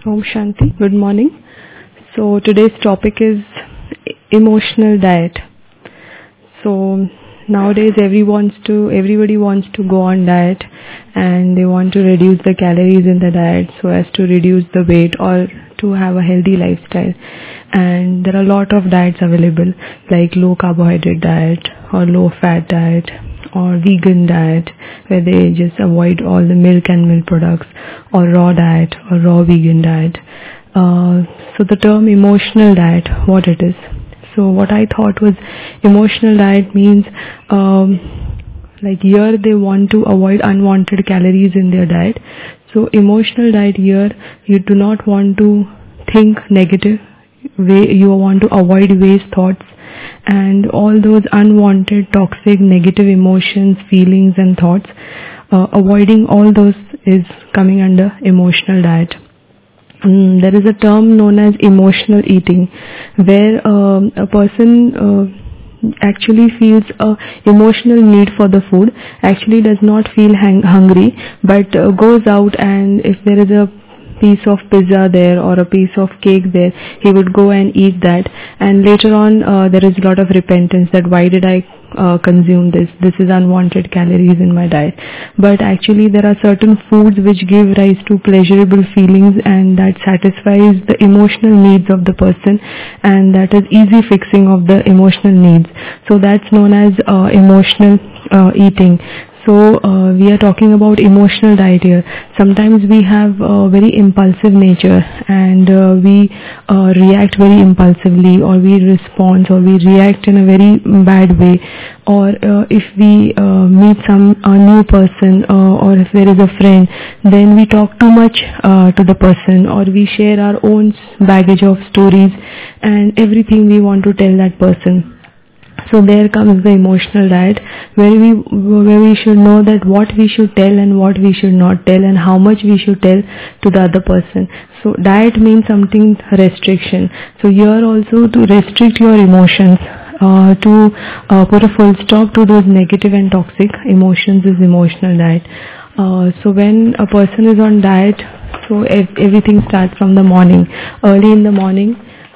Om Shanti. Good morning. So today's topic is emotional diet. So nowadays everybody wants to go on diet and they want to reduce the calories in the diet so as to reduce the weight or to have a healthy lifestyle. And there are a lot of diets available like low carbohydrate diet or low fat diet or vegan diet where they just avoid all the milk and milk products, or raw diet or raw vegan diet. So the term emotional diet, what it is. So what I thought was emotional diet means like here they want to avoid unwanted calories in their diet. So emotional diet here, you do not want to think negative, you want to avoid waste thoughts and all those unwanted, toxic, negative emotions, feelings and thoughts. Avoiding all those is coming under emotional diet. There is a term known as emotional eating, where a person actually feels a emotional need for the food, actually does not feel hungry, but goes out, and if there is a piece of pizza there or a piece of cake there, he would go and eat that, and later on there is a lot of repentance that why did I consume this is unwanted calories in my diet. But actually there are certain foods which give rise to pleasurable feelings and that satisfies the emotional needs of the person, and that is easy fixing of the emotional needs. So that's known as emotional eating. So we are talking about emotional diet here. Sometimes we have a very impulsive nature and we react very impulsively, or we respond or we react in a very bad way, or if we meet a new person or if there is a friend, then we talk too much to the person, or we share our own baggage of stories and everything we want to tell that person. So there comes the emotional diet, where we should know that what we should tell and what we should not tell, and how much we should tell to the other person. So diet means something restriction. So here also to restrict your emotions, to put a full stop to those negative and toxic emotions is emotional diet. So when a person is on diet, so everything starts from the morning. Early in the morning,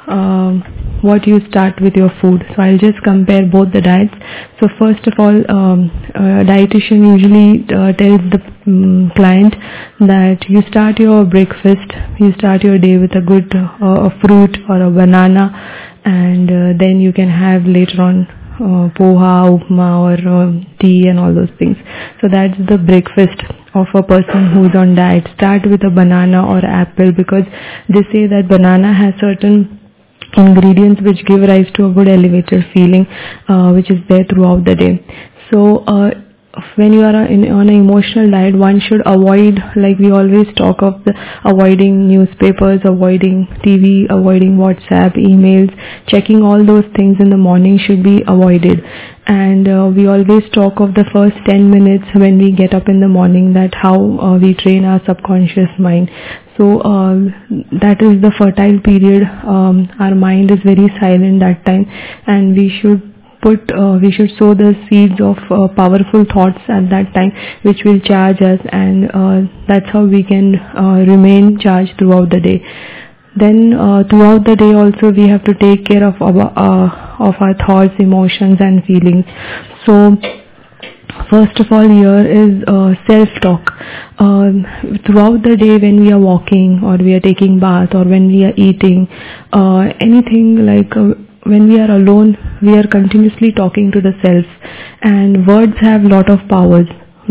what you start with your food. So I'll just compare both the diets. So first of all, dietitian usually tells the client that you start your breakfast, you start your day with a good fruit or a banana, and then you can have later on poha, upma or tea and all those things. So that's the breakfast of a person who's on diet. Start with a banana or apple, because they say that banana has certain ingredients which give rise to a good elevator feeling, which is there throughout the day. So when you are on an emotional diet, one should avoid, like we always talk of, avoiding newspapers, avoiding TV, avoiding WhatsApp, emails, checking all those things in the morning should be avoided. And we always talk of the first 10 minutes when we get up in the morning, that how we train our subconscious mind. So that is the fertile period. Our mind is very silent that time, and we should sow the seeds of powerful thoughts at that time, which will charge us, and that's how we can remain charged throughout the day. Then throughout the day also we have to take care of our thoughts, emotions and feelings. So first of all here is self-talk. Throughout the day when we are walking, or we are taking bath, or when we are eating, anything like when we are alone, we are continuously talking to the self, and words have lot of power.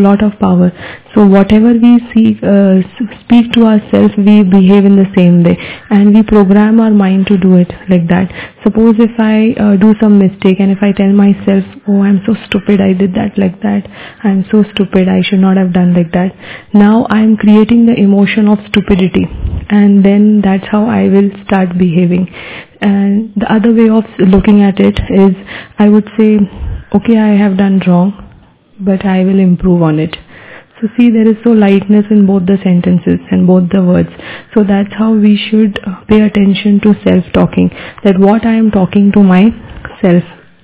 So whatever we speak to ourselves, we behave in the same way, and we program our mind to do it like that. Suppose if I do some mistake, and if I tell myself, oh, I'm so stupid, I did that like that, I'm so stupid, I should not have done like that. Now I'm creating the emotion of stupidity, and then that's how I will start behaving. And the other way of looking at it is, I would say, okay, I have done wrong, but I will improve on it. So see, there is so lightness in both the sentences and both the words. So that's how we should pay attention to self-talking, that what I am talking to myself.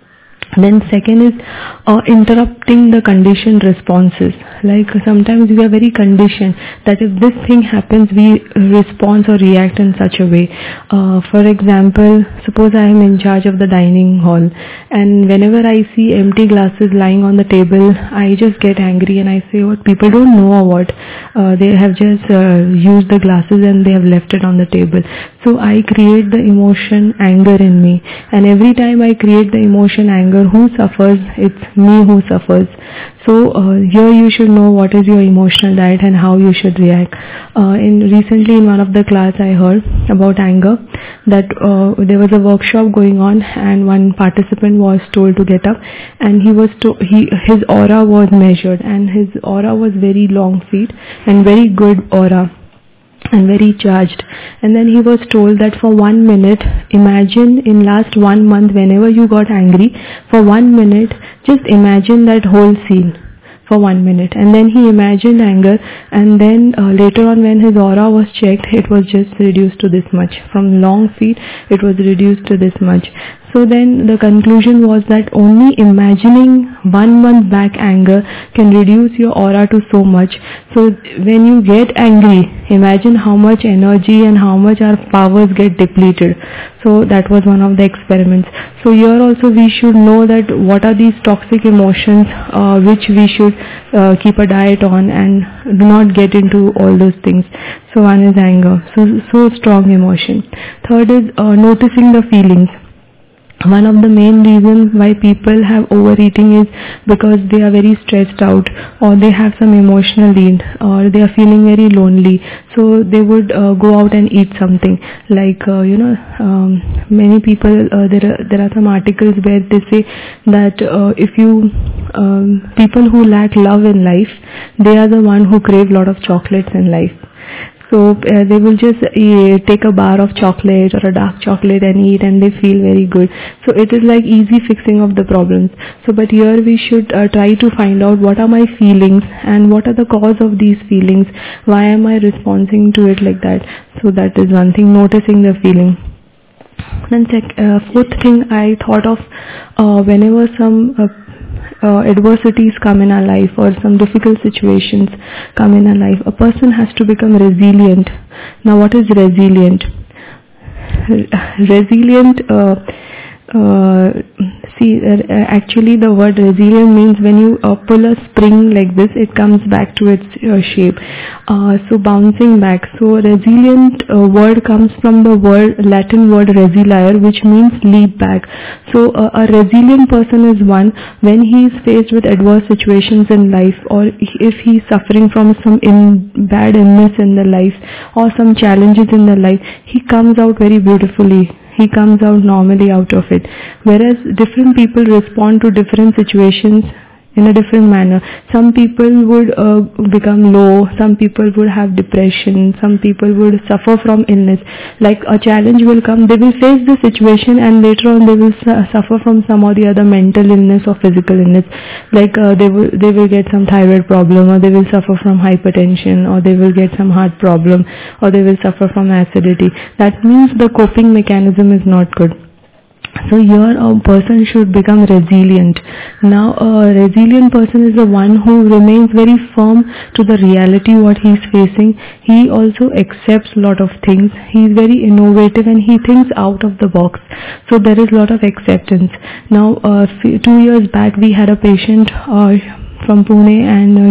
Then second is interrupting the conditioned responses. Like sometimes we are very conditioned that if this thing happens, we respond or react in such a way. For example, suppose I am in charge of the dining hall, and whenever I see empty glasses lying on the table, I just get angry and I say, what, people don't know or what? They have just used the glasses and they have left it on the table. So I create the emotion anger in me, and every time I create the emotion anger, who suffers? It's me who suffers. So here you should know what is your emotional diet and how you should react. Recently in one of the class I heard about anger, that there was a workshop going on and one participant was told to get up, and his aura was measured, and his aura was very long feet and very good aura and very charged. And then he was told that for 1 minute, imagine in last 1 month whenever you got angry, for 1 minute just imagine that whole scene for 1 minute. And then he imagined anger, and then later on when his aura was checked, it was just reduced to this much. From long feet it was reduced to this much. So then the conclusion was that only imagining 1 month back anger can reduce your aura to so much. So when you get angry, imagine how much energy and how much our powers get depleted. So that was one of the experiments. So here also we should know that what are these toxic emotions which we should keep a diet on and do not get into all those things. So one is anger, so strong emotion. Third is noticing the feelings. One of the main reasons why people have overeating is because they are very stressed out, or they have some emotional need, or they are feeling very lonely. So they would go out and eat something. Like many people, there are some articles where they say that if you people who lack love in life, they are the one who crave a lot of chocolates in life. So they will just take a bar of chocolate or a dark chocolate and eat, and they feel very good. So it is like easy fixing of the problems. So but here we should try to find out what are my feelings and what are the cause of these feelings. Why am I responding to it like that? So that is one thing, noticing the feeling. Then fourth thing I thought of, whenever some adversities come in our life or some difficult situations come in our life, a person has to become resilient. Now what is resilient? Resilient, actually the word resilient means when you pull a spring like this, it comes back to its shape. So bouncing back. So resilient word comes from the Latin word resiliere, which means leap back. So a resilient person is one when he is faced with adverse situations in life, or if he is suffering from some bad illness in the life or some challenges in the life, he comes out very beautifully. He comes out normally out of it. Whereas different people respond to different situations in a different manner. Some people would become low, some people would have depression, some people would suffer from illness. Like a challenge will come, they will face the situation, and later on they will suffer from some or the other mental illness or physical illness. Like they will get some thyroid problem, or they will suffer from hypertension, or they will get some heart problem, or they will suffer from acidity. That means the coping mechanism is not good. So here a person should become resilient. Now a resilient person is the one who remains very firm to the reality what he is facing. He also accepts a lot of things. He is very innovative and he thinks out of the box. So there is a lot of acceptance. Now 2 years back we had a patient from Pune, and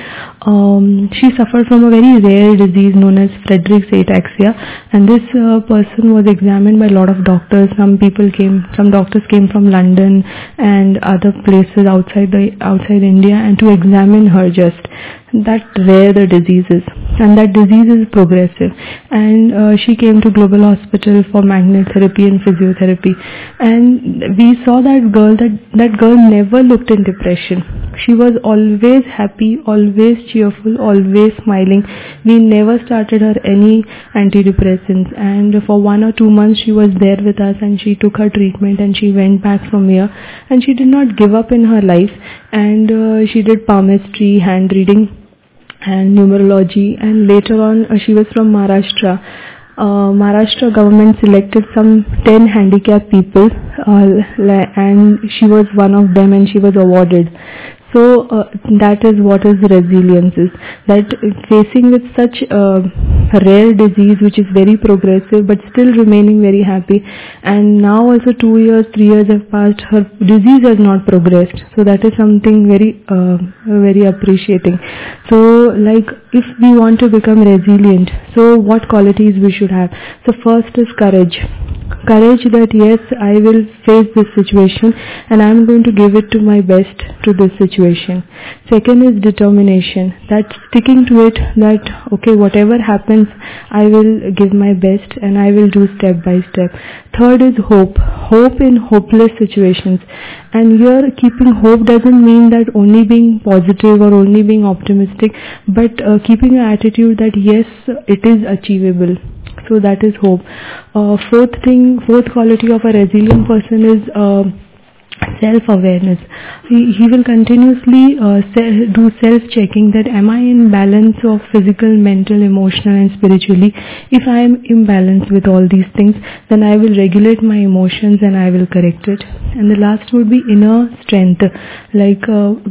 she suffered from a very rare disease known as Friedreich's ataxia, and this person was examined by a lot of doctors. Some doctors came from London and other places outside India, and to examine her just that rare the disease is, and that disease is progressive. And she came to Global Hospital for magnet therapy and physiotherapy, and we saw that girl never looked in depression. She was always happy, always cheerful, always smiling. We never started her any antidepressants, and for 1 or 2 months she was there with us, and she took her treatment, and she went back from here, and she did not give up in her life, and she did palmistry, hand reading and numerology, and later on she was from Maharashtra. Maharashtra government selected some 10 handicapped people, and she was one of them, and she was awarded. So that is what is resilience is. That facing with such a rare disease which is very progressive but still remaining very happy, and now also 2 years, 3 years have passed, her disease has not progressed. So that is something very appreciating. So like if we want to become resilient, so what qualities we should have? So first is courage. Courage that yes, I will face this situation and I am going to give it to my best to this situation. Second is determination, that sticking to it, that okay, whatever happens, I will give my best and I will do step by step. Third is hope. Hope in hopeless situations. And here keeping hope doesn't mean that only being positive or only being optimistic, but keeping an attitude that yes, it is achievable. So that is hope. Fourth quality of a resilient person is self-awareness. He will continuously do self-checking, that am I in balance of physical, mental, emotional and spiritually. If I am imbalanced with all these things, then I will regulate my emotions and I will correct it. And the last would be inner strength, like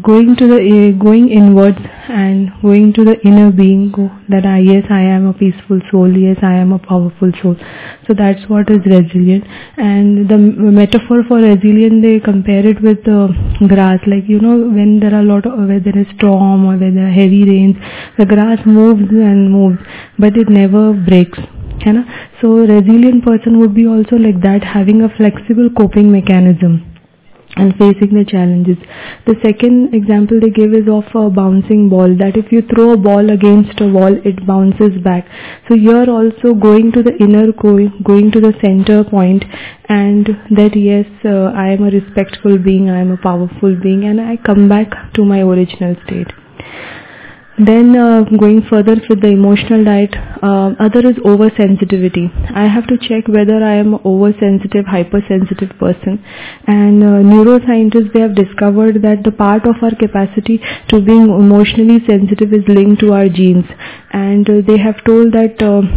going inwards and going to the inner being, that yes, I am a peaceful soul, yes, I am a powerful soul. So that's what is resilient. And the metaphor for resilient, they compare it with grass. Like, when there are where there is storm or where there are heavy rains, the grass moves and moves, but it never breaks. So a resilient person would be also like that, having a flexible coping mechanism and facing the challenges. The second example they give is of a bouncing ball, that if you throw a ball against a wall, it bounces back. So you're also going to the inner going to the center point, and that yes, I am a respectful being, I am a powerful being, and I come back to my original state. Then going further with the emotional diet, other is oversensitivity. I have to check whether I am an oversensitive, hypersensitive person. And neuroscientists, they have discovered that the part of our capacity to being emotionally sensitive is linked to our genes. And they have told that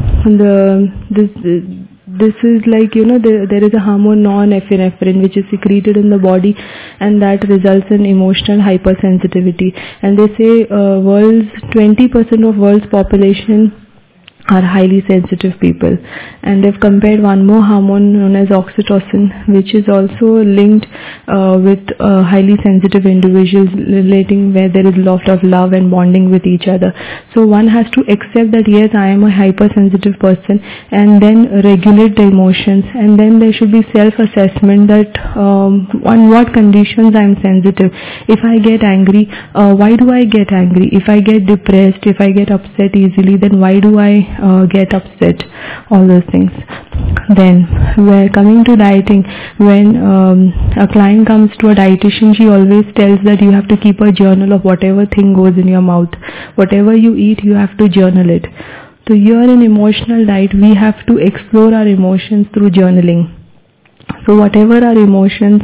this is like, there is a hormone norepinephrine which is secreted in the body, and that results in emotional hypersensitivity. And they say 20% of world's population are highly sensitive people. And they've compared one more hormone known as oxytocin, which is also linked with highly sensitive individuals, relating where there is a lot of love and bonding with each other. So one has to accept that yes, I am a hypersensitive person, and then regulate the emotions. And then there should be self-assessment that on what conditions I am sensitive. If I get angry, why do I get angry? If I get depressed, if I get upset easily, then why do I get upset? All those things. Then we're coming to dieting. When a client comes to a dietitian, she always tells that you have to keep a journal of whatever thing goes in your mouth. Whatever you eat, you have to journal it. So here in emotional diet, we have to explore our emotions through journaling. So whatever our emotions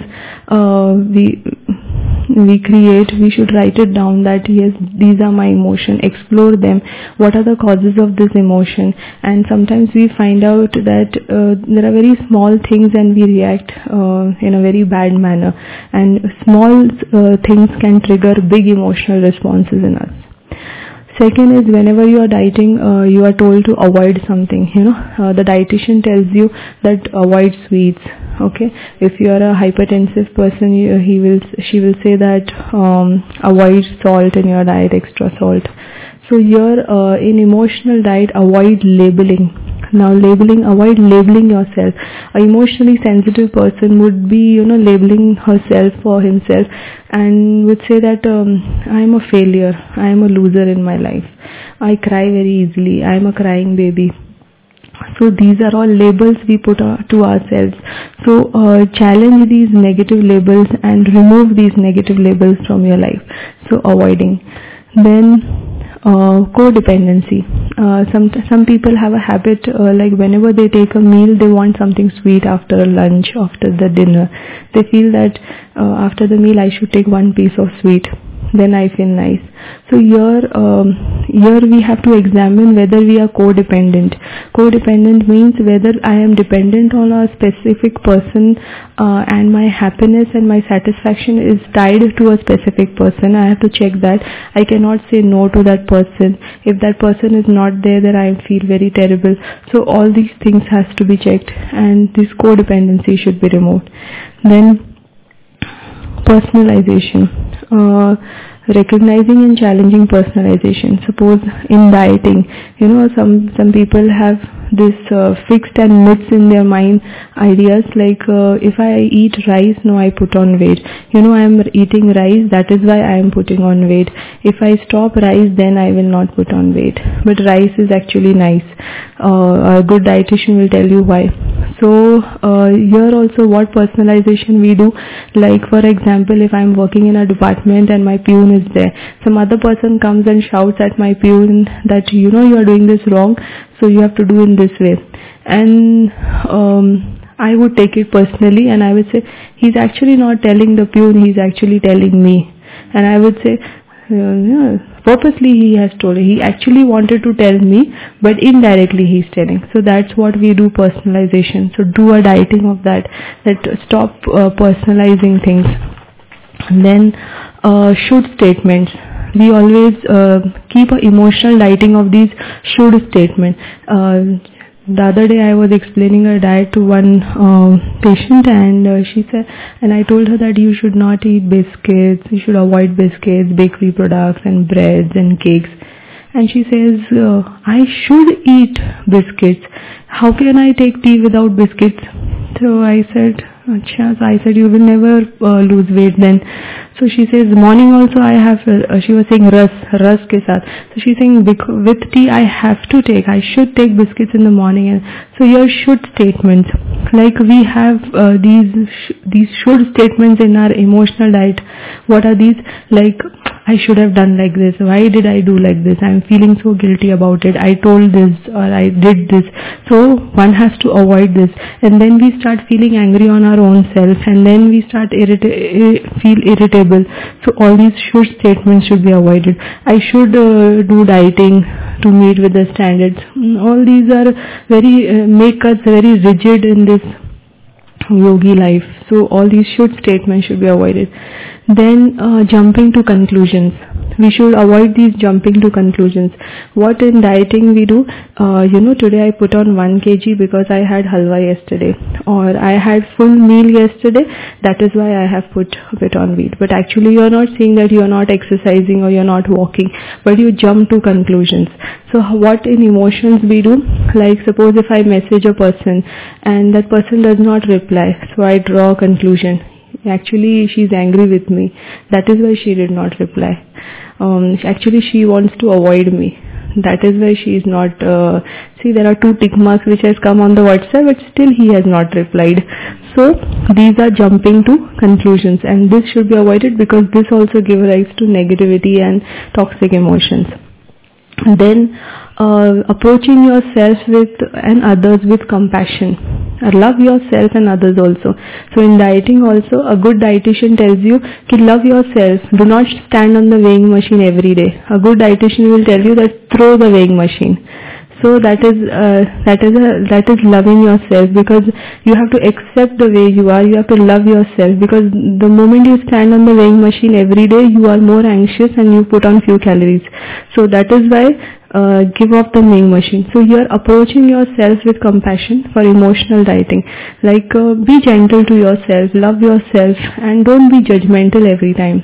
we create, we should write it down, that yes, these are my emotions, explore them, what are the causes of this emotion. And sometimes we find out that there are very small things and we react in a very bad manner, and small things can trigger big emotional responses in us. Second is, whenever you are dieting, you are told to avoid something. The dietitian tells you that avoid sweets. Okay, if you are a hypertensive person, she will say that avoid salt in your diet, extra salt. So here in emotional diet, avoid labeling. Now avoid labeling yourself. An emotionally sensitive person would be, labeling herself or himself, and would say that I am a failure, I am a loser in my life, I cry very easily, I am a crying baby. So these are all labels we put to ourselves. So challenge these negative labels and remove these negative labels from your life. So avoiding. Then codependency. Some people have a habit, like whenever they take a meal, they want something sweet after a lunch, after the dinner. They feel that after the meal I should take one piece of sweet. then I feel nice. So here we have to examine whether we are codependent. Codependent means whether I am dependent on a specific person and my happiness and my satisfaction is tied to a specific person. I have to check that. I cannot say no to that person. If that person is not there, then I feel very terrible. So all these things has to be checked, and this codependency should be removed. Then personalization. Recognizing and challenging personalization. Suppose in dieting, some people have this fixed and myths in their mind, ideas like if I eat rice, no, I put on weight. I am eating rice, that is why I am putting on weight. If I stop rice, then I will not put on weight. But rice is actually nice. A good dietitian will tell you why. So here also what personalization we do, like for example, if I am working in a department and my pune is there, some other person comes and shouts at my pune that you are doing this wrong, so you have to do in this way, and I would take it personally and I would say he's actually not telling the pune, he's actually telling me. And I would say purposely he has told, he actually wanted to tell me, but indirectly he's telling. So that's what we do, personalization. So do a dieting of that stop personalizing things. And then should statements. We always keep an emotional dieting of these should statements. The other day I was explaining a diet to one patient, and she said, and I told her that you should not eat biscuits, you should avoid biscuits, bakery products and breads and cakes. And she says, I should eat biscuits. How can I take tea without biscuits? So I said, Achha. So I said, you will never lose weight then. So she says, morning also I have, she was saying ras ke saath. So she's saying, with tea I have to take, I should take biscuits in the morning. And so here should statements. Like we have these should statements in our emotional diet. What are these? Like, I should have done like this. Why did I do like this? I'm feeling so guilty about it. I told this or I did this. So one has to avoid this. And then we start feeling angry on our own self, and then we start feel irritable. So all these should statements should be avoided. I should do dieting to meet with the standards. All these are very make us very rigid in this yogi life. So all these should statements should be avoided. Then jumping to conclusions. We should avoid these jumping to conclusions. What in dieting we do, today I put on 1 kg because I had halwa yesterday, or I had full meal yesterday, that is why I have put a bit on weight. But actually you are not saying that you are not exercising or you are not walking, but you jump to conclusions. So what in emotions we do, like suppose if I message a person and that person does not reply, so I draw a conclusion. Actually she's angry with me, that is why she did not reply. Actually she wants to avoid me, that is why she is not see, there are 2 tick marks which has come on the WhatsApp, but still he has not replied. So these are jumping to conclusions, and this should be avoided because this also gives rise to negativity and toxic emotions. Then approaching yourself and others with compassion. Love yourself and others also. So in dieting also, a good dietitian tells you to love yourself. Do not stand on the weighing machine every day. A good dietitian will tell you that throw the weighing machine. So that is loving yourself, because you have to accept the way you are. You have to love yourself, because the moment you stand on the weighing machine every day, you are more anxious and you put on few calories. So that is why give up the weighing machine. So you are approaching yourself with compassion for emotional dieting. Like be gentle to yourself, love yourself, and don't be judgmental every time.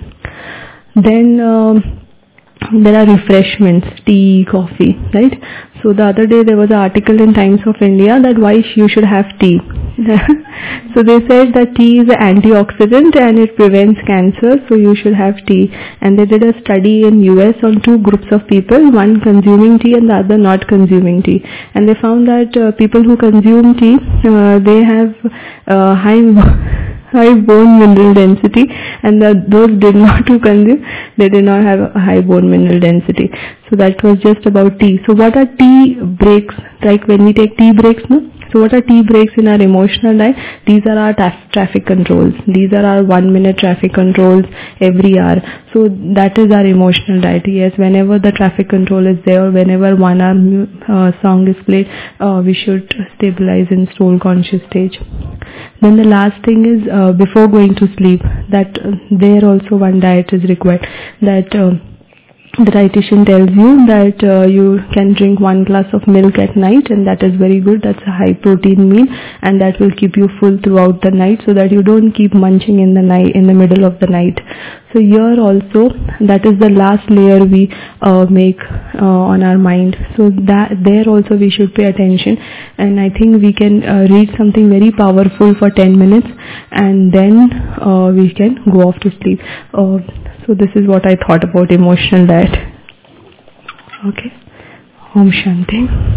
Then there are refreshments, tea, coffee, right? So the other day there was an article in Times of India that why you should have tea. So they said that tea is an antioxidant and it prevents cancer, so you should have tea. And they did a study in US on 2 groups of people, one consuming tea and the other not consuming tea. And they found that people who consume tea, they have high bone mineral density, and those did not to consume, they did not have a high bone mineral density. So that was just about tea. So what are tea breaks? Like when we take tea breaks, no? So what are tea breaks in our emotional diet? These are our traffic controls. These are our 1-minute traffic controls every hour. So that is our emotional diet. Yes, whenever the traffic control is there, whenever 1 hour song is played, we should stabilize in soul conscious stage. Then the last thing is before going to sleep, that there also one diet is required. That the dietitian tells you that you can drink 1 glass of milk at night, and that is very good. That's a high protein meal, and that will keep you full throughout the night, so that you don't keep munching in the night, in the middle of the night. So here also, that is the last layer we make on our mind. So that there also we should pay attention, and I think we can read something very powerful for 10 minutes, and then we can go off to sleep. So this is what I thought about emotional diet. Okay. Om Shanti.